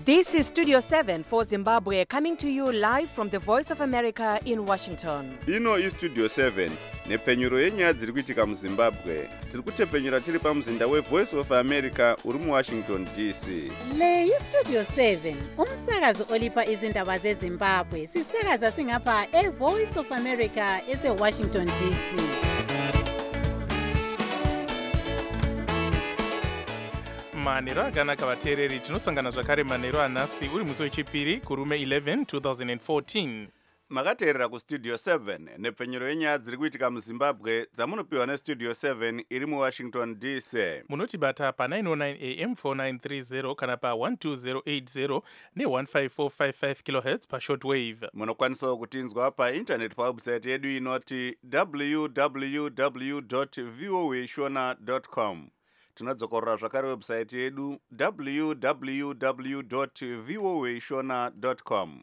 This is Studio 7 for Zimbabwe, coming to you live from the Voice of America in Washington. Ino iStudio 7 nepfenyuro yenyaya dziri kuitika muZimbabwe. Tiri kutepfenyura tiri pamuzinda weVoice of America uri muWashington DC. Le iStudio 7 umsakazo olipa izindaba zeZimbabwe. Sisakaza singapha eVoice of America eseWashington DC. Manero akanaka vateereri, tinosangana zvakare manero anhasi uri musi wechipiri kurume 11 2014. Makateerera kuStudio 7 nepfenyuro yenyaya dziri kuitika muZimbabwe dzamunopiwa neStudio 7 iri muWashington DC. Munotibata pa909 AM 4930 kana pa12080 ne15455 kHz pashortwave. Munokwanisawo kutinzwa paintaneti pawebsite yedu inoti www.voashona.com. Tinodzokorora zvakare website yedu www.voashona.com.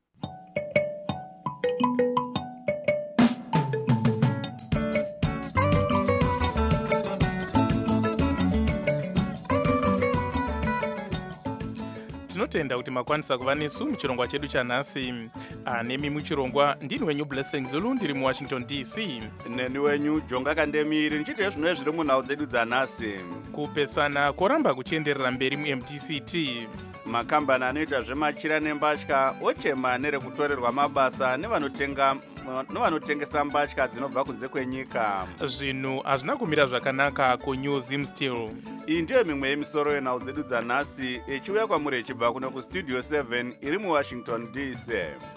Tinotenda kuti makwanisa kuva nesu muchirongwa chedu chanhasi. Nemi muchirongwa ndini wenyu Blessing Zulu, ndiri muWashington DC. Neni wenyu Jonga Kandemiri, ndichite zvinhu zviri munhau dzedu dzanhasi. Kupesana koramba kuchienderera mberi muMTCT. Makambani anoita zvemachira nembatya ochema nerekutorerwa mabasa nevanotengesa mbatya dzinobva kunze kwenyika. Zvinhu hazvina kumira zvakanaka kuNew Zimstil. Iyi ndiyo mimwe yemisoro yenhau dzedu dzanhasi ichiuya kwamuri ichibva kuno kuStudio 7 iri muWashington DC.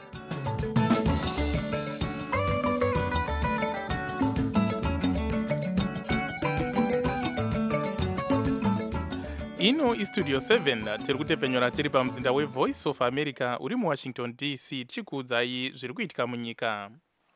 Ino iStudio 7 tiri kutepfenyura tiri pamuzinda weVoice of America uri muWashington DC tichikuudzai zviri kuitika munyika.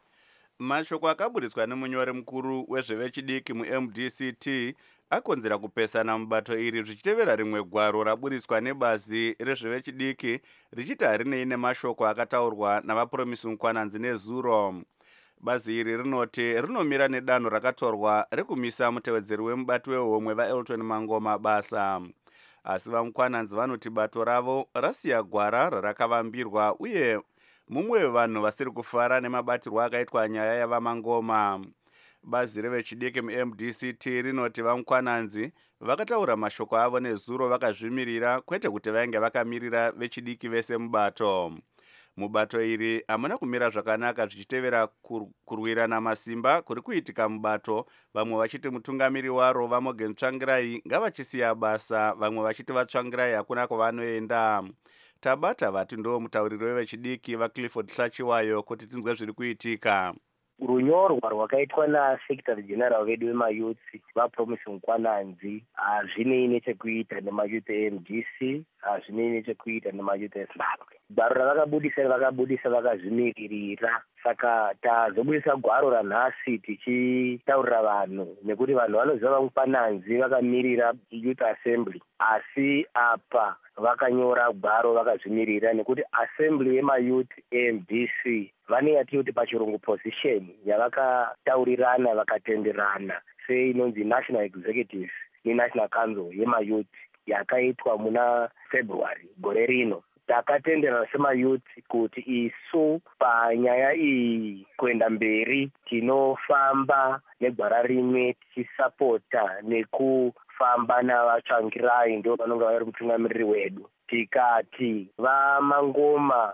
Mashoko akaburitswa nemunyori mukuru wezvevechidiki muMDCT akonzera kupesana mubato iri zvichitevera rimwe gwaro raburitswa nebazi rezvevechidiki richiti harinei nemashoko akataurwa navapromisi mukwananzi nezuro. Bazi iri rinoti rinomira nedanho rakatorwa rekumisa mutevedzeri wemubati wehomwe vaElton Mangoma basa. Asi vamukwananzi vanoti bato ravo rasiya gwara rarakavambirwa uye mumwe wevanhu vasiri kufara nemabatirwo akaitwa nyaya yavaMangoma. Bazi revechidiki muMDCT rinoti vamukwananzi vakataura mashoko avo nezuro vakazvimirira, kwete kuti vainge vakamirira vechidiki vese mubato. Mubato iri hamuna kumira zvakanaka zvichitevera kurwirana masimba kuri kuitika mubato, vamwe vachiti mutungamiri waro vaMorgan Tsvangirai ngavachisiya basa, vamwe vachiti vaTsvangirai hakuna kwavanoenda. Tabata vati ndo mutauriri wevechidiki vaClifford Hlachiwayo kuti tinzwe zviri kuitika. Runyorwa rwakaitwa naSecretary General vedu vemayuthi vaPromisi Mukwananzi hazvinei nechekuita nemayuthi eMDC, hazvinei nechekuita nemayuthi eZimbabwe. Gwaro ravakabudisa vakazvimiririra, saka tazobudisa gwaro ranhasi tichitaurira vanhu, nekuti vanhu vanoziva vaMukwananzi vakamirira Youth Assembly, asi apa vakanyora gwaro vakazvimirira, nekuti Assembly yemayuthi eMDC vane yatiyoti pachirungu position yavakataurirana vakatenderana seinonzi National Executive neNational Council yemayuthi yakaitwa muna February gore rino. Takatenderana semayuthi kuti isu panyaya iyi kuenda mberi tinofamba negwara rimwe tichisapota nekufamba navaTsvangirai ndo vanonga vari mutungamiriri wedu. Tikati vaMangoma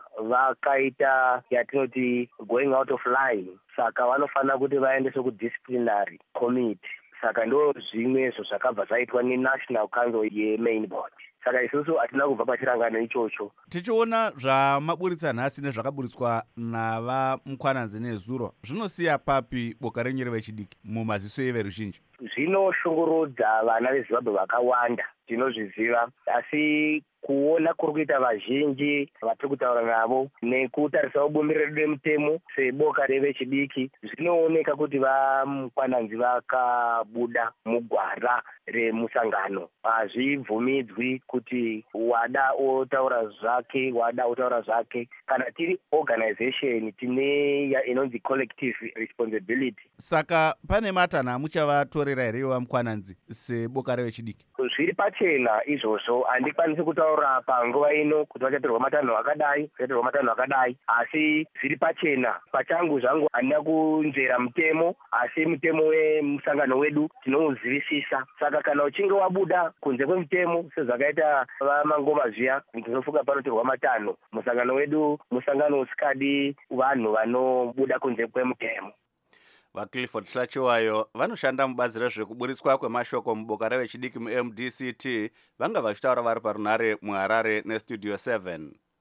vakaita yatinoti going out of line, saka vanofanira kuti vaendeswe kudisciplinary committee. Saka ndo zvimwezvo zvakabva zvaitwa neNational Council yeMain Board. Saka isusu hatina kubva pachirangano ichocho. Tichiona zvamaburitsa nhasi nezvakaburitswa navaMukwananzi nezuro, zvinosiya papi boka renyu revechidiki mumaziso everuzhinji? Zvinoshungurudza vana veZimbabwe vakawanda, tinozviziva, asi kuona kuri kuita vazhinji vatiri kutaura navo nekutarisa ubumbiro redu remutemo seboka revechidiki, zvinooneka kuti vaMukwananzi vakabuda mugwara remusangano. Hazvibvumidzwi kuti wada otaura zvake, wada otaura zvake. Kana tiri organization tine inonzi collective responsibility. Saka pane matanha muchavatorera here vaMukwananzi seboka revechidiki? zviri pachena izvozvo handikwanisi kutaura panguva ino kuti vachatorwa matanho akadai, asi zviri pachena. Pachangu zvangu handina kunzvera mutemo, asi mutemo wemusangano wedu tinouzivisisa. Saka kana uchinge wabuda kunze kwemutemo sezvakaita vamangoma zviya, tinofunga panotorwa matanho. Musangano wedu musangano usikadi vanhu vanobuda kunze kwemutemo. VaClifford Hlachiwayo vanoshanda mubazi rezvekuburitswa kwemashoko muboka revechidiki muMDCT vanga vachitaura vari parunhare muHarare neStudio 7.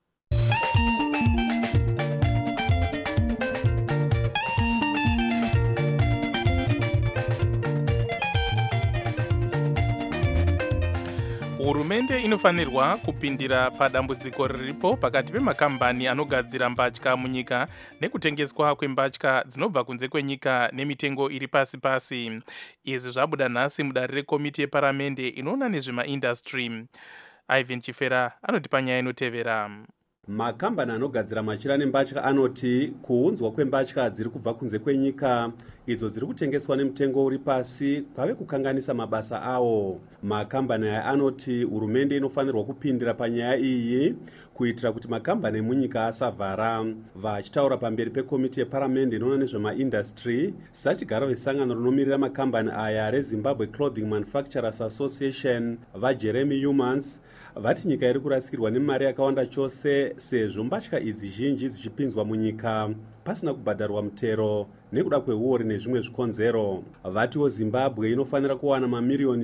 Hurumende inofanirwa kupindira padambudziko riripo pakati pemakambani anogadzira mbatya munyika nekutengeswa kwembatya dzinobva kunze kwenyika nemitengo iri pasi pasi. Izvi zvabuda nhasi mudare rekomiti yeparamende inoona nezvemaindastry. Ivan Chifera anotipa nyaya inotevera. Makambani anogadzira machira nembatya anoti kuunzwa kwembatya dziri kubva kunze kwenyika idzo dziri kutengeswa nemutengo uri pasi kwave kukanganisa mabasa awo. Makambani aya anoti hurumende inofanirwa kupindira panyaya iyi kuitira kuti makambani emunyika asavhara. Vachitaura pamberi pekomiti yeparamende inoona nezvemaindastry, sachigaro vesangano rinomirira makambani aya reZimbabwe Clothing Manufacturers Association, vaJeremy Humans, vati nyika iri kurasikirwa nemari yakawanda chose sezvo mbatya idzi zhinji dzichipinzwa munyika pasina kubhadharwa mutero nekuda kweuori nezvimwe zvikonzero. Vatiwo Zimbabwe inofanira kuwana mamiriyoni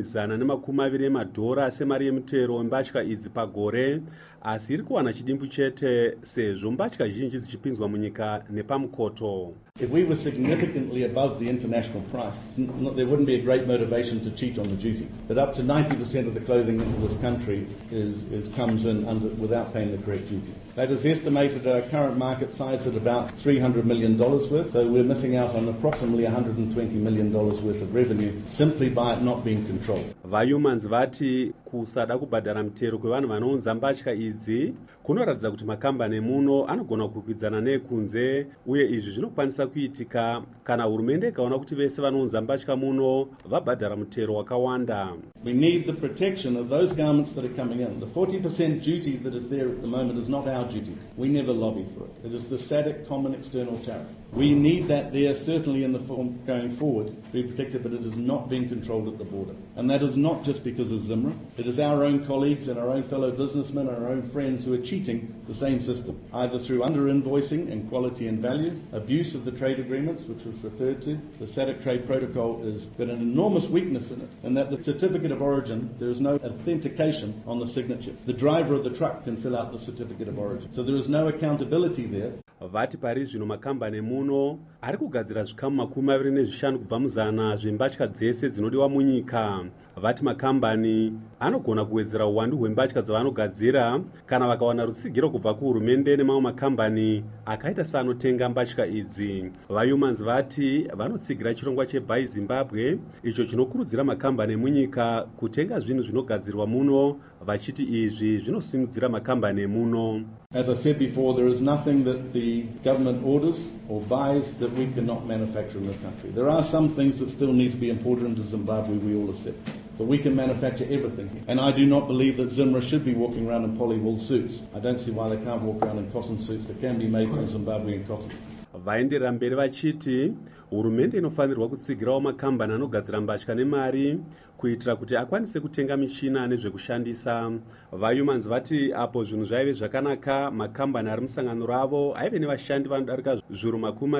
120 emadhora semari yemutero wembatya idzi pagore, asi iri kuwana chidimbu chete sezvo mbatya zhinji dzichipinzwa munyika nepamukoto. If we were significantly above the international price, there wouldn't be a great motivation to cheat on the duties. But up to 90% of the clothing into this country comes in without paying the correct duties. That is estimated at our current market size at about $300 million worth, so we're missing out on approximately $120 million worth of revenue simply by it not being controlled. VaHumans vati kusada kubhadhara mutero kwevanhu vanounza mbatya idzi kunoratidza kuti makambani emuno anogona kukwikwidzana neekunze, uye izvi zvinokwanisa kuitika kana hurumende ikaona kuti vese vanounza mbatya muno vabhadhara mutero wakawanda. We need the protection of those garments that are coming in. The 40% duty that is there at the moment is not our duty. We never lobbied for it. It is the SADC Common External Tariff. We need that there certainly in the form going forward to be protected, but it is not being controlled at the border. And that is not just because of Zimra. It is our own colleagues and our own fellow businessmen and our own friends who are cheating the same system, either through under-invoicing in quality and value, abuse of the trade agreements, which was referred to. The SADC Trade Protocol has got an enormous weakness in it, and that the certificate of origin, there is no authentication on the signature. The driver of the truck can fill out the certificate of origin. So there is no accountability there. Vati pari zvino makambani muno ari kugadzira zvikamu 25 kubva muzana zvembatya dzese dzinodiwa munyika. Vati makambani anogona kuwedzera uwandu hwembatya dzavanogadzira kana vakawana rutsigiro kubva kuhurumende nemamwe makambani akaita seanotenga mbatya idzi. VaHumans vati vanotsigira chirongwa cheBuy Zimbabwe icho chinokurudzira makambani emunyika kutenga zvinhu zvinogadzirwa muno, vachiti izvi zvinosimudzira makambani emuno. As I said before, there is nothing that the government orders or buys that we cannot manufacture in this country. There are some things that still need to be imported into Zimbabwe, we all accept. But we can manufacture everything. And I do not believe that Zimra should be walking around in polywool suits. I don't see why they can't walk around in cotton suits that can be made from Zimbabwean cotton. Vaenderera mberi vachiti hurumende inofanirwa kutsigirawo makambani anogadzira mbatya nemari kuitira kuti akwanise kutenga michina nezvekushandisa. VaHumans vati apo zvinhu zvaive zvakanaka, makambani ari musangano ravo aive nevashandi vanodarika zviuru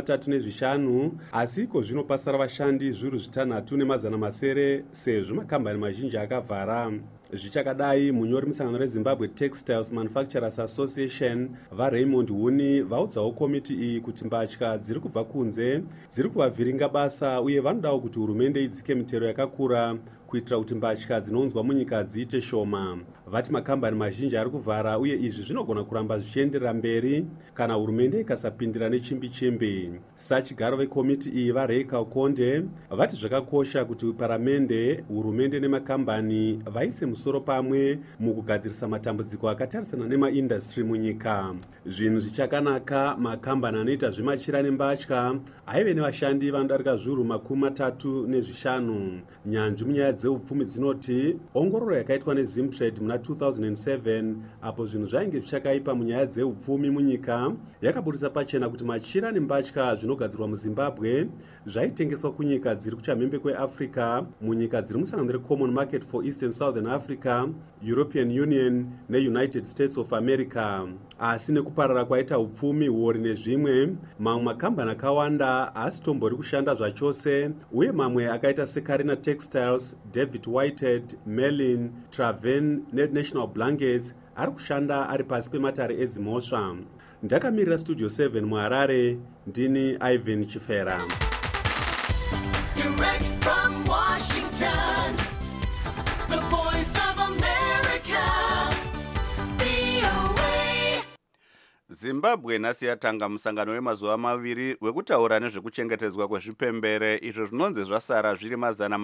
35, asi iko zvino pasara vashandi zviuru 6,900 sezvo makambani mazhinji akavhara. Zvichakadai, munyori musangano reZimbabwe Textiles Manufacturers Association vaRaymond Huni vaudzawo komiti iyi kuti mbatya dziri kubva kunze dziri kuvavhiringa basa, uye vanodawo kuti hurumende idzike mitero yakakura kuitira kuti mbatya dzinounzwa munyika dziite shoma. Vati makambani mazhinji ari kuvhara, uye izvi zvinogona kuramba zvichienderera mberi kana hurumende ikasapindira nechimbi-chimbi. Sachigaro vekomiti iyi vaReika Konde vati zvakakosha kuti paramende, hurumende nemakambani vaise musoro pamwe mukugadzirisa matambudziko akatarisana nemaindastry munyika. Zvinhu zvichakanaka, makambani anoita zvemachira nembatya aive nevashandi vanodarika zviuru 35. Nyanzvi munyaya dzeupfumi dzinoti ongororo yakaitwa neZimtrade muna 2007 apo zvinhu zvainge zvichakaipa munyaya dzeupfumi munyika yakaburitsa pachena kuti machira nembatya zvinogadzirwa muZimbabwe zvaitengeswa kunyika dziri kuchamhembe kweAfrica, munyika dziri musangano reCommon Market for East and Southern Africa, European Union neUnited States of America. Asi nekuparara kwaita upfumi, huori nezvimwe, mamwe makambani akawanda asitombori kushanda zvachose, uye mamwe akaita seCarina Textiles, David Whitehead, Merlin, Traven neNational Blankets ari kushanda ari pasi pematare edzimhosva. Ndakamirira Studio 7 muHarare, ndini Ivan Chifera. Direct from Washington, the voice of America, VOA. Zimbabwe nhasi yatanga musangano wemazuva maviri wekutaura nezvekuchengetedzwa kwezvipembere, izvo zvinonzi zvasara zviri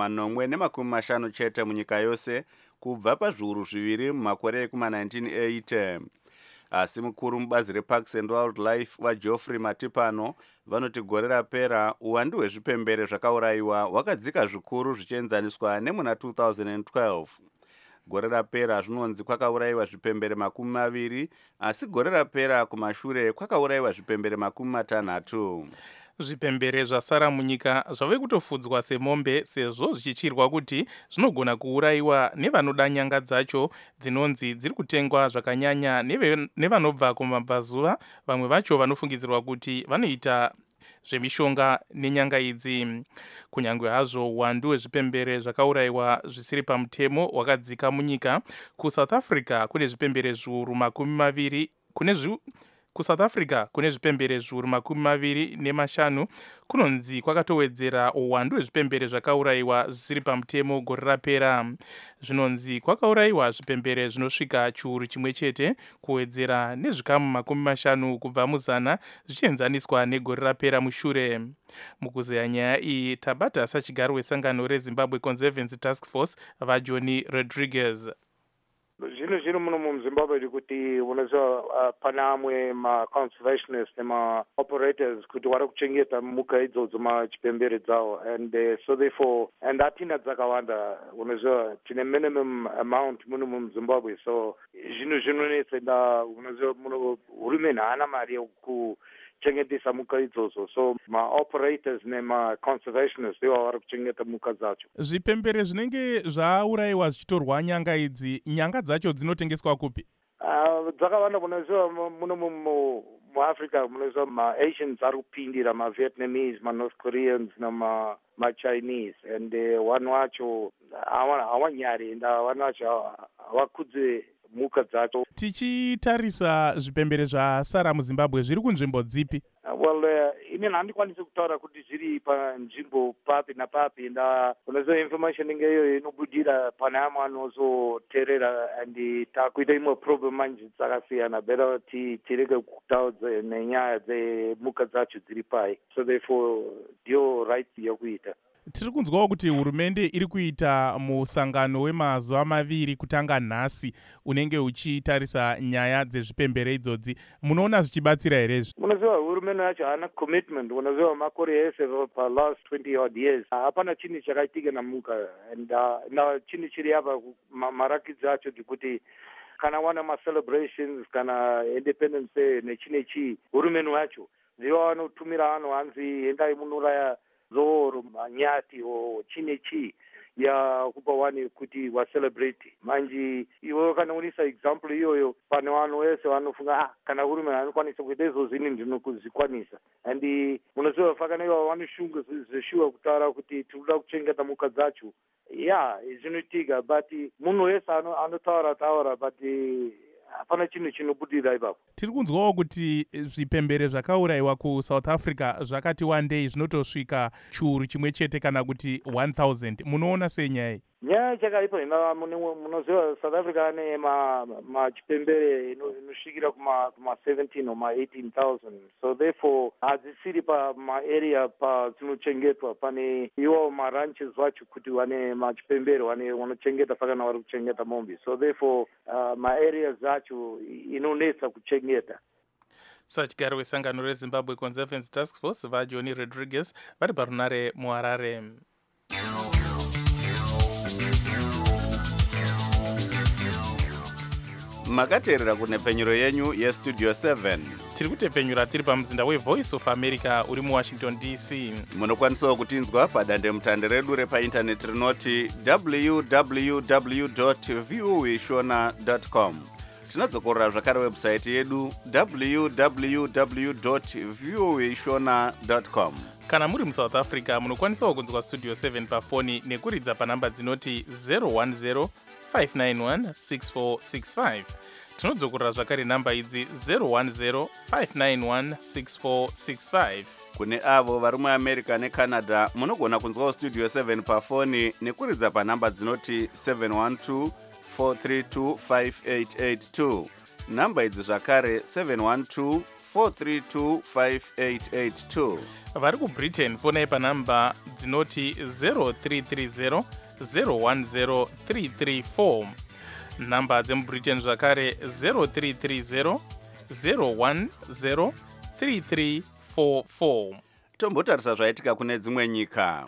450 chete munyika yose kubva pazviuru zviviri mumakore ekuma1980. Asi mukuru mubazi reParks and Wildlife vaGeoffrey Matipano vanoti gore rapera uwandu hwezvipembere zvakaurayiwa hwakadzika zvikuru zvichienzaniswa nemuna 2012. Gore rapera zvinonzi kwakaurayiwa zvipembere 20, asi gore rapera kumashure kwakaurayiwa zvipembere 60. Zvipembere zvasara munyika zvave kutofudzwa semombe sezvo zvichichirwa kuti zvinogona kuurayiwa nevanoda nyanga dzacho dzinonzi dziri kutengwa zvakanyanya nevanobva kumabvazuva, vamwe vacho vanofungidzirwa kuti vanoita zvemishonga nenyanga idzi. Kunyange hazvo uwandu hwezvipembere zvakaurayiwa zvisiri pamutemo wakadzika munyika, kuSouth Africa kune zvipembere zviuru 20 kuSouth Africa kune zvipembere zviuru 25 kunonzi kwakatowedzera uwandu hwezvipembere zvakaurayiwa zvisiri pamutemo gore rapera. Zvinonzi kwakaurayiwa zvipembere zvinosvika chiuru chimwe chete kuwedzera nezvikamu 50 kubva muzana zvichienzaniswa negore rapera mushure. Mukuzeya nyaya iyi tabata sachigaro wesangano reZimbabwe Conservancy Task Force vaJohnny Rodriguez. Zvino muno muZimbabwe kuti unoziva pana amwe ma-conservationists nema-operators kuti vari kuchengeta muka idzodzo machipembere dzawo, and so therefore, and hatina dzakawanda, unoziva tine minimum amount muno muZimbabwe, so zvinonetsa, unoziva muno hurumende haana mari yekuchengetesa muka idzodzo, so ma-operators nema-conservationists ndivo vari kuchengeta muka dzacho. Zvipembere zvinenge zvaurayiwa zvichitorwa nyanga idzi, nyanga dzacho dzinotengeswa kupi? Dzakawanda, munoziva muno muAfrica munoziva ma-Asians ari kupindira, ma-Vietnamese, ma-North Koreans nama-Chinese, and vanhu vacho havanyari, and vanhu vacho havakudze muka dzacho. Tichitarisa zvipembere zvasara muZimbabwe zviri kunzvimbo dzipi? Well, inini handikwanisi kutaura kuti zviri panzvimbo papi napapi, unoziva information inge iyoyo inobudira pane amwe anozoteerera, and takuita imwe problem manje dzakasiyana, beta tirege kutaudza nenyaya dzemuka dzacho dziri pai, so therefore ndiyo right yokuita. Tiri kunzwawo kuti hurumende iri kuita musangano wemazuva maviri kutanga nhasi unenge uchitarisa nyaya dzezvipembere idzodzi. Munoona zvichibatsira here izvi? Munoziva hurumende yacho haana commitment, unoziva makore ese pa last 20 odd years hapana chinhu chakaitika namuka, and chinhu chiri apa marakidzi acho kuti kana wana ma-celebrations kana Independence Day nechinechi, hurumende yacho ndivo vanotumira vanhu hanzi endai munoraya zoro manyati o chinechi ya kupa wani kuti wa-celebrate. Manje iwe kana unisa example iyoyo pane vanhu vese vanofunga kana hurumende anokwanisa kuita izvo zvinhu ndinokuzvikwanisa, and munoziva fakana ivo vanoshunga zveshuwa kutaura kuti tinoda kuchengeta muka dzacho, zvinoitika, but munhu wese anotaura but hapana chinhu chinobudira ipapo. Tiri kunzwawo kuti zvipembere zvakaurayiwa kuSouth Africa zvakati wandei, zvinotosvika chiuru chimwe chete kana kuti 1000. Munoona sei nyaya iyi? Nyaya chakaipa munoziva South Africa ane machipembere inosvikira kuma-17 or ma-18,000, so therefore hadzisiri pamaarea padzinochengetwa, pane iwo maranches vacho kuti vane machipembere vanochengeta fakana vari kuchengeta mombe, so therefore maareas acho inonetsa kuchengeta. Sachigaro wesangano reZimbabwe Conservancy Task Force vaJohnny Rodriguez vari parunare muHarare. makateerera kunhepfenyuro yenyu yestudio 7. tiri kutepfenyura tiri pamuzinda wevoice of america uri muwashington dc. Munokwanisawo kutinzwa padandemutande redu repaindaneti rinoti www.voashona.com. tinadzokorera zvakare webhusaiti yedu www.voashona.com. kana muri musouth africa munokwanisawo kunzwa studio 7 pafoni nekuridza panhamba dzinoti 010 591 6465. tinodzokorera zvakare nhamba idzi 010 591 6465. kune avo vari muamerica necanada munogona kunzwawo studio 7 pafoni nekuridza panhamba dzinoti 712 432 5882. nhamba idzi zvakare 712 432 5882. vari kubritain fonai panhamba dzinoti 0330 010 334. nhamba dzemubritain zvakare 0330 010 3344. tombotarisa zvaitika kune dzimwe nyika.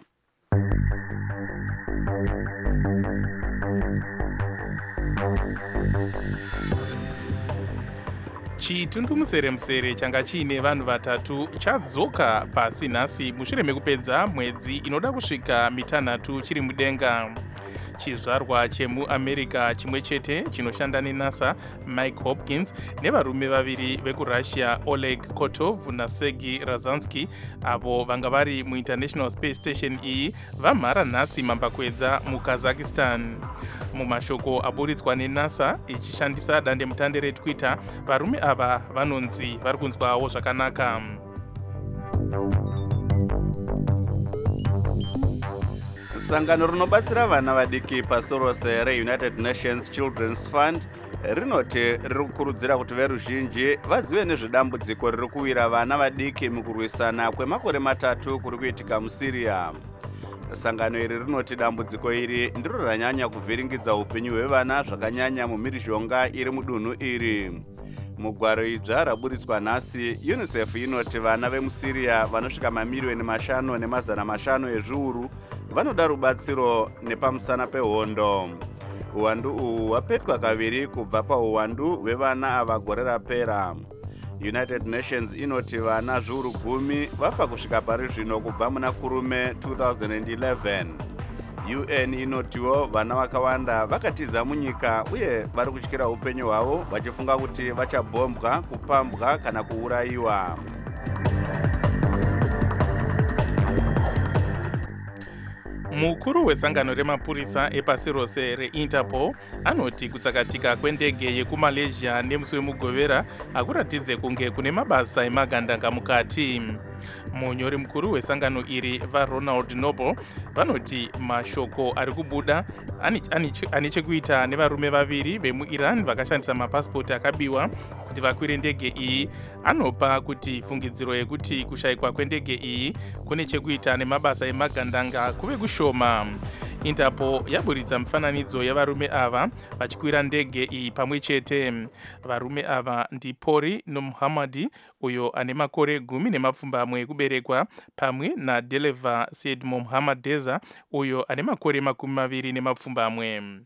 chitundumuseremusere changa chiine vanhu vatatu chadzoka pasi nhasi mushure mekupedza mwedzi inoda kusvika mitanhatu chiri mudenga. chizvarwa chemuamerica chimwe chete chinoshanda nenasa Mike Hopkins nevarume vaviri vekurussia Oleg Kotov naSergei Razansky avo vanga vari muinternational space station iyi vamhara nhasi mambakwedza mukazakhstan. mumashoko aburitswa nenasa ichishandisa dandemutande reTwitter, varume ava vanonzi vari kunzwawo zvakanaka. sangano rinobatsira vana vadiki pasi rose reunited nations children's fund rinoti riri kukurudzira kuti veruzhinji vazive nezvedambudziko riri kuwira vana vadiki mukurwisana kwemakore 3 kuri kuitika musyria. sangano iri rinoti dambudziko iri ndiro ranyanya kuvhiringidza upenyu hwevana zvakanyanya mumhirizhonga iri mudunhu iri. mugwaro idzva raburitswa nhasi, unicef inoti vana vemusyria vanosvika mamiliyoni 5 nemazana 5 ezviuru vanoda rubatsiro nepamusana pehondo. uwandu uhu hwapetwa kaviri kubva pauwandu hwevana ava gore rapera. united nations inoti vana zviuru 10 vafa kusvika pari zvino kubva muna kurume 2011. UN inotiwo vana vakawanda vakatiza munyika uye vari kutyira upenyu hwavo vachifunga kuti vachabhombwa, kupambwa kana kuurayiwa. mukuru wesangano remapurisa epasi rose reinterpol anoti kutsakatika kwendege yekumalaysia nemusi wemugovera akuratidze kunge kune mabasa emagandanga mukati. munyori mukuru wesangano iri vaRonald Noble vanoti mashoko ari kubuda ane chekuita nevarume vaviri vemuiran vakashandisa mapasipoti akabiwa kuti vakwire ndege iyi anopa kuti fungidziro yekuti kushayikwa kwendege iyi kune chekuita nemabasa emagandanga kuve kushoma. Interpol yaburitsa mifananidzo yavarume ava vachikwira ndege iyi pamwe chete. varume ava ndi Pori Muhammadi uyo ane makore 10 ekuberekwa pamwe naDeleva Said Muhammad Deza uyo ane makore 20.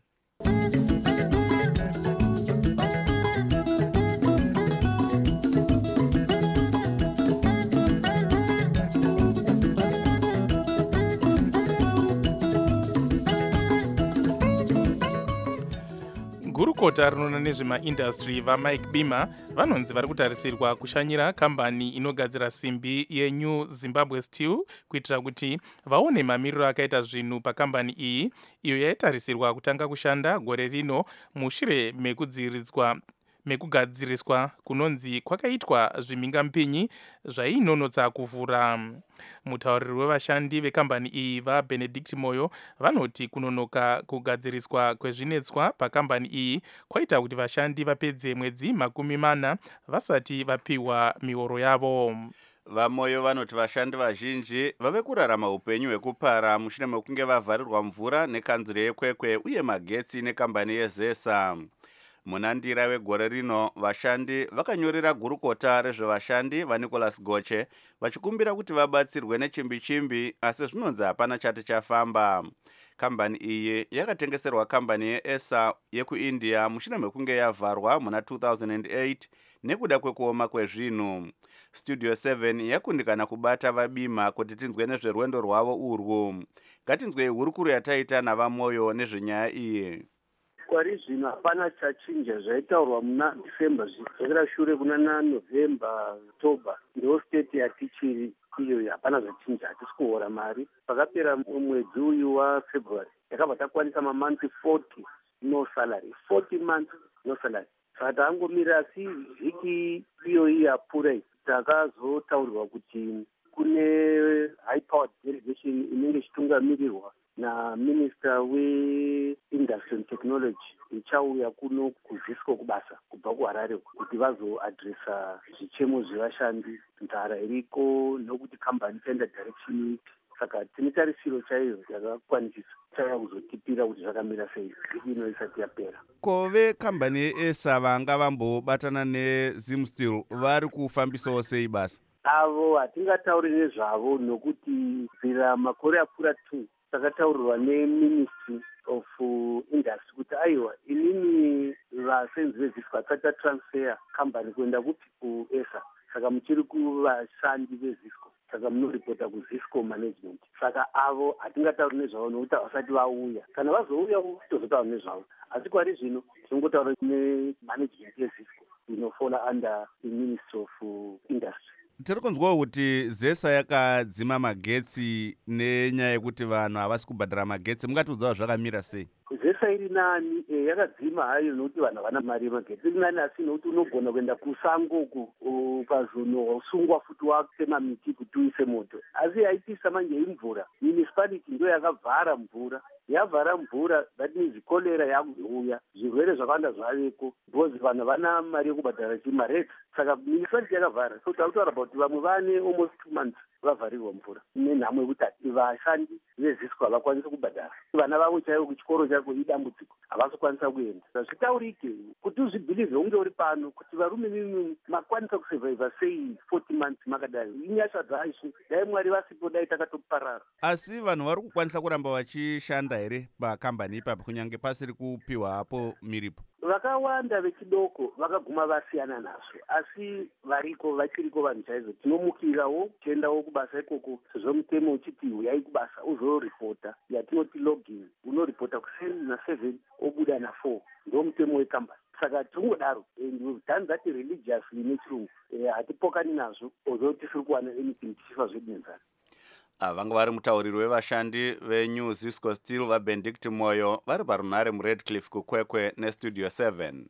gurukota rinoona nezvemaindastry vaMike Beamer vanonzi vari kutarisirwa kushanyira kambani inogadzira simbi yeNew Zimbabwe Steel kuitira kuti vaone mamiriro akaita zvinhu pakambani iyi iyo yaitarisirwa kutanga kushanda gore rino mushure mekugadziriswa kunonzi kwakaitwa zvimhingampinyi zvainonotsa kuvhura. mutauriri wevashandi vekambani iyi vaBenedict Moyo vanoti kunonoka kugadziriswa kwezvinetswa pakambani iyi kwaita kuti vashandi vapedze mwedzi 40 vasati vapiwa mihoro yavo. vaMoyo vanoti vashandi vazhinji vave kurarama upenyu hwekupara mushure mekunge vavharirwa mvura nekanzuro yekwekwe uye magetsi nekambani yeZesa. Muna ndira wegore rino, vashandi vakanyorera gurukota rezvevashandi vaNicholas Goche vachikumbira kuti vabatsirwe nechimbi-chimbi, asi zvinonzi hapana chati chafamba. Kambani iyi yakatengeserwa kambani yeESA yekuIndia mushure mekunge yavharwa muna 2008 nekuda kwekuoma kwezvinhu. Studio 7 yakundikana kubata vabima kuti tinzwe nezverwendo rwavo urwu. Ngatinzwei hurukuru yataita navamoyo nezvenyaya iyi. Kwari zvino hapana chachinja zvaitaurwa muna December zvichera shure kuna November, October ndo state yatichiri iyo hapana zvachinja, hatisi kuhora mari. Pakapera mwedzi uyu waFebruary takabva takwanisa mamonth 40 no salary, 40 months no salary. Saka tangomirira asi vhiki iyoyi yapfuura takazotaurirwa kuti kune high powered delegation inenge ichitungamirirwa naminister weindustry and technology ichauya kuno kuZisco kubasa kubva kuHarare kuti vazoadresa zvichemo zvevashandi, nzara iriko nokuti kambani tenda direction ipi. Saka tine tarisiro chaiyo yakakwanisisa chaya kuzotipira kuti zvakamira sei ino isati yapera. Kove kambani yeESA vanga vambobatana neZimsteel vari kufambisawo sei basa? Avo hatingatauri nezvavo nokuti bvira makore apfuura 2 takataurirwa neMinistry of Industry kuti aiwa inini vasenzi veZisco hatisati transfer kambani kuenda kupi kuESA, saka muchiri kuvashandi veZisco, saka munoripota kuZisco management. Saka avo hatingatauri nezvavo nokuti havasati vauya, kana vazouya tozotaura nezvavo, asi kwari zvino tinongotaura nemanagement yeZisco inofola under the Ministry of Industry. Tiri kunzwawo kuti ZESA yakadzima magetsi nenyaya yekuti vanhu havasi kubhadhara magetsi. Mungatiudzawo zvakamira sei? ZESA iri nani yakadzima hayo nokuti vanhu havana mari yemagetsi. Iri nani asi nokuti unogona kuenda kusango ukazonosungwa futi watema miti kuti uise moto. Asi yaipisa manje imvura. Municipality ndo yakavhara mvura. Yavhara mvura, that means kolera yakuuya, zvirwere zvakawanda zvaveko because vanhu havana mari yekubhadhara chimareti. Saka municipality yakavhara. So tautaura kuti vamwe vane almost 2 months vavharirwa mvura nenhamo yekuti vashandi veZisco havakwanisi kubhadhara. Vana vavo chaivo kuchikoro chako idambudziko, havazokwanisa kuenda. Zvitaurike kuti uzvibhilivhe unge uri pano kuti varume mimi makwanisa kusurvivha sei 40 months makadai. Inyasha dzaishu dai Mwari vasipo dai takatoparara. Asi vanhu vari kukwanisa kuramba vachishanda here pakambani ipapo kunyange pasiri kupiwa hapo miripo? Vakawanda vechidoko vakaguma vasiyana nazvo, asi variko vachiriko vanhu chaizvo. Tinomukirawo tiendawo kubasa ikoko sezvo mutemo uchiti uyai kubasa uzoripota, yatinoti login. Unoripota ku7 na7 obuda na4, ndo mutemo wekambani. Saka tingodaro and we've done that religiously nechirungu. Hatipokani nazvo although tisiri kuwana anything tichifa zvedu nenzara. Vanga vari mutauriri wevashandi veNew Zisco Steel vaBenedict Moyo vari parunhare muRedcliffe kuKwekwe neStudio 7.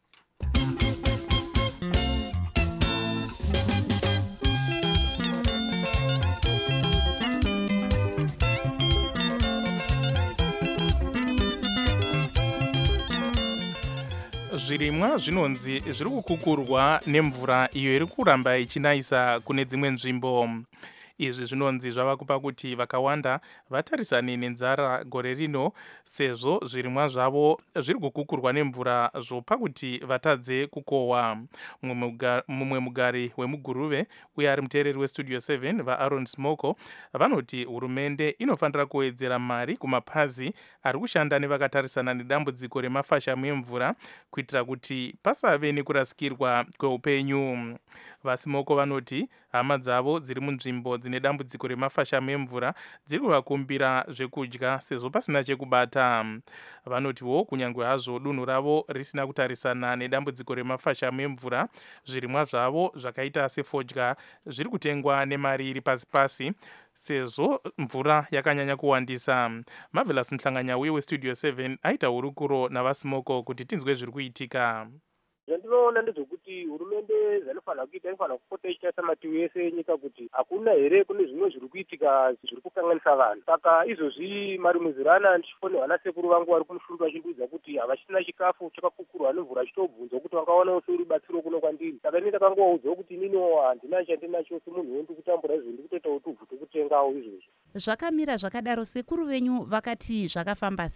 Zvirimwa zvinonzi zviri kukukurwa nemvura iyo iri kuramba ichinayisa kune dzimwe nzvimbo. Izvi zvinonzi zvava kupa kuti vakawanda vatarisane nenzara gore rino sezvo zvirimwa zvavo zviri kukukurwa nemvura zvopa kuti vatadze kukohwa. Mumwe mugari wemuguruve uye ari muteereri weStudio 7 vaAaron Smoko vanoti hurumende inofanira kuwedzera mari kumapazi ari kushanda nevakatarisana nedambudziko remafashamu emvura kuitira kuti pasave nekurasikirwa kweupenyu. VaSmoko vanoti hama dzavo dziri munzvimbo dzine dambudziko remafashamu emvura dziri kuvakumbira zvekudya sezvo pasina chekubata. Vanotiwo kunyange hazvo dunhu ravo risina kutarisana nedambudziko remafashamu emvura, zvirimwa zvavo zvakaita sefodya zviri kutengwa nemari iri pasi-pasi sezvo mvura yakanyanya kuwandisa. Marvelous Mhlanganyauye weStudio 7 aita hurukuro navaSmoko kuti tinzwe zviri kuitika. Zvandinoona ndezvokuti hurumende zvanofanira kuita inofanira kupota ichitaisa mativi ese enyika kuti hakuna here kune zvimwe zviri kuitika zviri kukanganisa vanhu. Saka izvozvi marimuzirana ndichifonera vanasekuru vangu vari kumushundu vachindiudza kuti havachina chikafu chakakukurwa nemvura achitobvunza kuti vangawanawo sei rubatsiro kuno kwandiri. Saka ini ndakangovaudzawo kuti ininiwo handina chandinacho semunhu wendu kutambura izvo ndikutoitawo tubvu tokutengawo izvozvo. Zvakamira zvakadaro sekuru venyu vakati zvakafamba sei?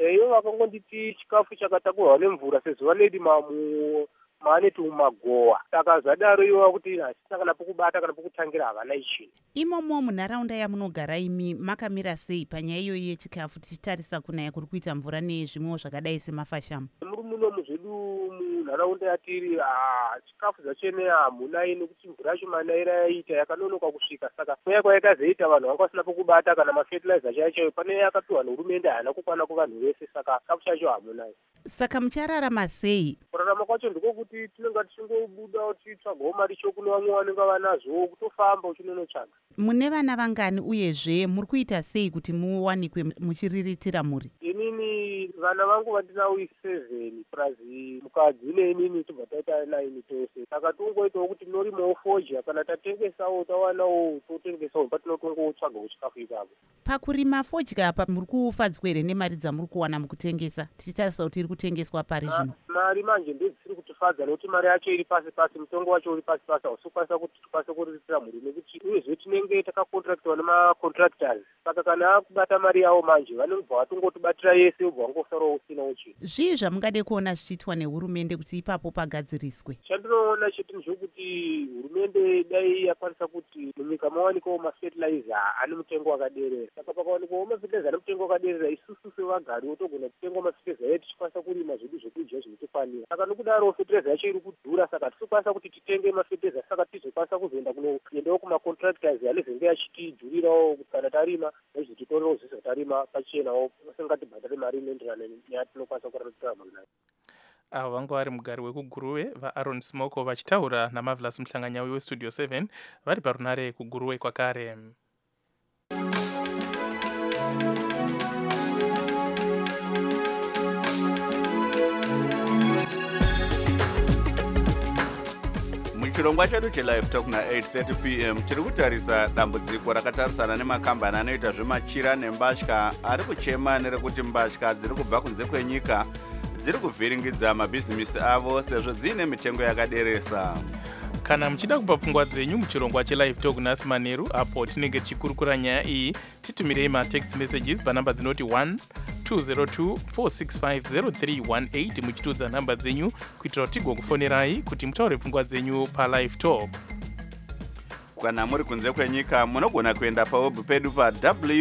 ivo vakangonditi chikafu chakatakurwa nemvura sezuva nedima maaneti mumagowa. Saka zvadaro ivo kuti hasina kana pokubata kana pokutangira havana ichini. Imomo munharaunda yamunogara imi makamira sei panyaya iyoyi yechikafu tichitarisa kunaya kuri kuita mvura nezvimwewo zvakadai semafashamu? Muri muno muzvedu munharaunda yatiri chikafu zvachene hamunai nekuti mvura yacho manaira yaita yakanonoka kusvika. Saka kuya kwayakazoita vanhu vanga vasina pokubata kana mafertilizer chaicho pane yakapiwa nehurumende haana kukwana kuvanhu vese, saka chikafu chacho hamunai. Saka muchararama sei? Kurarama kwacho ndiko kuti tinenge tichingobuda tichitsvagawo mari chokune vamwe vanenge vanazvo kutofamba uchinonotsvaga. Mune vana vangani uyezve muri kuita sei kuti muwanikwe muchiriritira muri? Inini vana vangu vandinawo 7 prazi mukadzi neinini tobva taita 9 tose. Saka tongoitawo kuti tinorimawo fodya kana tatengesawo tawanawo totengesawo patinotongotsvagawo chikafu ipapo. Pakurima fodya apa muri kufadzwa here nemari dzamuri kuwana mukutengesa? Tichitarisa kuti iri kutengeswa pari zvino? Mari manje ndedzisiri kutifadza nekuti mari yacho iri pasi pasi, mutengo wacho uri pasi pasi, hausokwanisa kuti tikwanise kuriritira mhuri nekuti uyezve tinenge takakontraktiwa nemacontractors. Saka kana akubata mari yavo manje vanobva vatongotibatira yese ubva wangosarawo usinawo chinhu. Zvii zvamungade kuona zvichiitwa nehurumende kuti ipapo pagadziriswe? Chandinoona chete ndechekuti hurumende dai yakwanisa kuti munyika mawanikawo mafertilizer ane mutengo wakaderera. Saka pakawanikwawo mafertilizer ane mutengo wakaderera, isusu sevagari togona kutenga mafertilizer edu tichikwanisa kurima zvedu zvekudya zvinotifanira. Saka nokudaro fertilizer yacho iri kudhura, saka tisokwanisa kuti titenge mafertilizer, saka tizokwanisa kuzoenda kunoendawo kumacontractors anezenge achitidhurirawo kana tarima nezvititorewo zviso tarima pachenawo asingatibhadhare mari inoenderana neyatinokwanisa kuraritira mhuri nayo. Avo vanga vari mugari wekuguruwe vaAaron Smoko vachitaura naMarvelous Muhlanganyauyi weStudio 7 vari parunare kuguruwe kwakare. Muchirongwa chedu chelive talk na8:30 p.m. tiri kutarisa dambudziko rakatarisana nemakambani anoita zvemachira nembatya ari kuchema nerekuti mbatya dziri kubva kunze kwenyika dziri kuvhiringidza mabhizimisi avo sezvo dziine mitengo yakaderesa. Kana muchida kupa pfungwa dzenyu muchirongwa chelive talk nhasi manheru apo tinenge tichikurukura nyaya iyi, titumirei matext messages panhamba dzinoti 1202465038 muchitudza nhamba dzenyu kuitira kuti tigokufonerai kuti mutaure pfungwa dzenyu palive talk. Kana muri kunze kwenyika munogona kuenda paweb pedu pa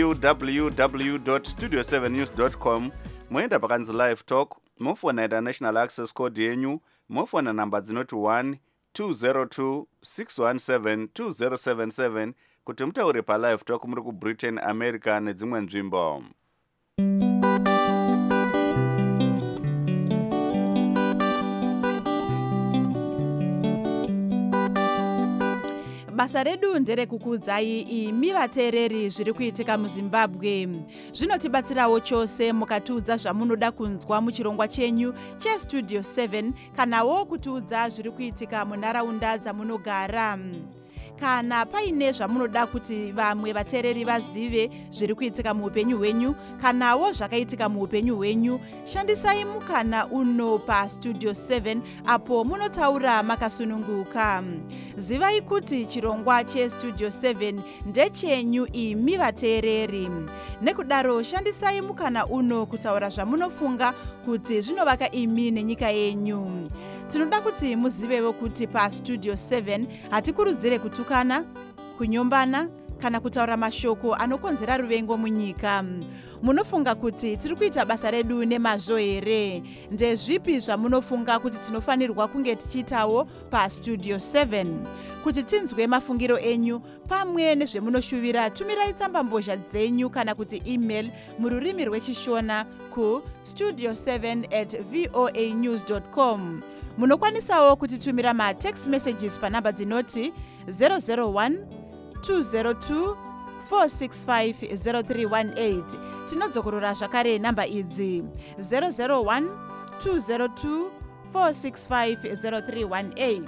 www.studio7news.com, moenda pakanzi live talk, mofona international access code yenyu, mofona namba dzinoti 1-202-617-2077 kuti mutaure palive talk muri kuBritain, America nedzimwe nzvimbo. Basa redu nderekukuudzai imi vateereri zviri kuitika muZimbabwe. Zvinotibatsirawo chose mukatiudza zvamunoda kunzwa muchirongwa chenyu cheStudio 7 kanawo kutiudza zviri kuitika munharaunda dzamunogara. Kana paine zvamunoda kuti vamwe vateereri vazive zviri kuitika muupenyu hwenyu kanawo zvakaitika muupenyu hwenyu, shandisai mukana uno paStudio 7 apo munotaura makasununguka. Zivai kuti chirongwa cheStudio 7 ndechenyu imi vateereri. Nekudaro shandisai mukana uno kutaura zvamunofunga kuti zvinovaka imi nenyika yenyu. Tinoda kuti muzivewo kuti paStudio 7 hatikurudzire kutukana, kunyombana kana kutaura mashoko anokonzera ruvengo munyika. Munofunga kuti tiri kuita basa redu nemazvo here? Ndezvipi zvamunofunga kuti tinofanirwa kunge tichiitawo paStudio 7? Kuti tinzwe mafungiro enyu pamwe nezvemunoshuvira, tumirai tsamba mbozha dzenyu kana kuti email mururimi rwechishona ku studio7@voanews.com. Munokwanisawo kutitumira matext messages panhamba dzinoti 001-202-465-0318. Tinodzokorora zvakare nhamba idzi 001-202-465-0318.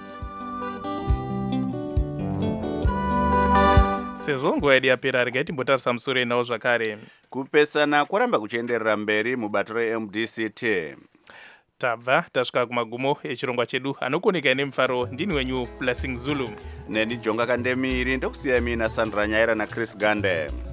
Sezvo nguva yedu yapera, regai timbotarisa musoro enawo zvakare. Kupesana kwaramba kuchienderera mberi mubato reMDCT. Tabva tasvika kumagumo echirongwa chedu. Anokoneka nemufaro ndini wenyu Blessing Zulu. Neni Jonga Kandemiri, ndokusiyai mina Sandra Nyaira naChris Gande.